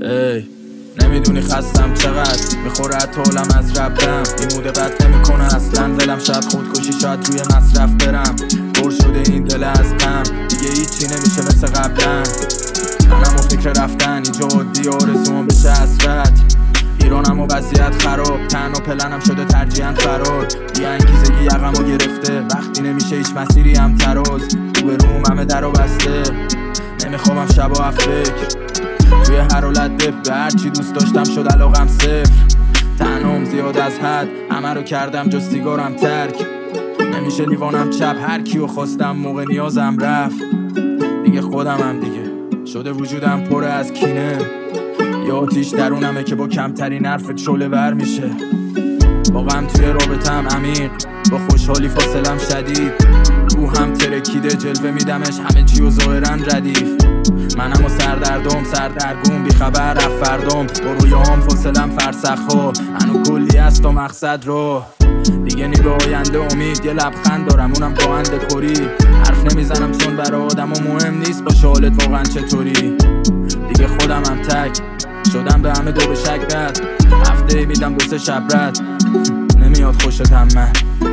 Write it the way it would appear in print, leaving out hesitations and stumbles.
ای نمیدونی خستم چقدر میخوره طولم از ربم. این موده بد نمیکنه اصلا دلم، شاید خودکشی شاید روی مصرف برم. پر شده این دل از غم دیگه هیچی نمیشه مثل قبلا. منم و فکر رفتن اینجا عادی آرزوام بشه حسرت. ایرانم و وضعیت خراب، تن و پلنم شده ترجیحاً فرار. بی انگیزگی یقمو گرفته وقتی نمیشه هیچ مسیری هم تراز. رو به روم همه در و بسته، نمیخوام شب و فکر. توی هر حالت دپ به هرچی دوست داشتم شد علاقم صفر. تنم زیاد از حد همه رو کردم جز سیگارم ترک. نمیشه لیوانم چپ، هر کیو خواستم موقع نیازم رفت. دیگه خودمم دیگه شده وجودم پر از کینه. یا آتیش درونمه که با کمترین حرفت شعله ور میشه. واقعا توی رابطم عمیق، با خوشحالی فاصلم شدید. روحم ترکیده جلوه میدمش همه چی و ظاهرا ردیف. منم و سردرگم بیخبر رفت فردم. با رویام فاصلم فرسخا، هنو کلی است و مقصد رو. دیگه نی به آینده امید، یه لبخند دارم اونم با اندکوری. حرف نمیزنم چون برای آدم و مهم نیست باشه حالت واقعا چطوری. دیگه خودمم تک شدم به همه دو به شک بد. هفته میدم 2-3 شب رد، نمیاد خوشت هم من.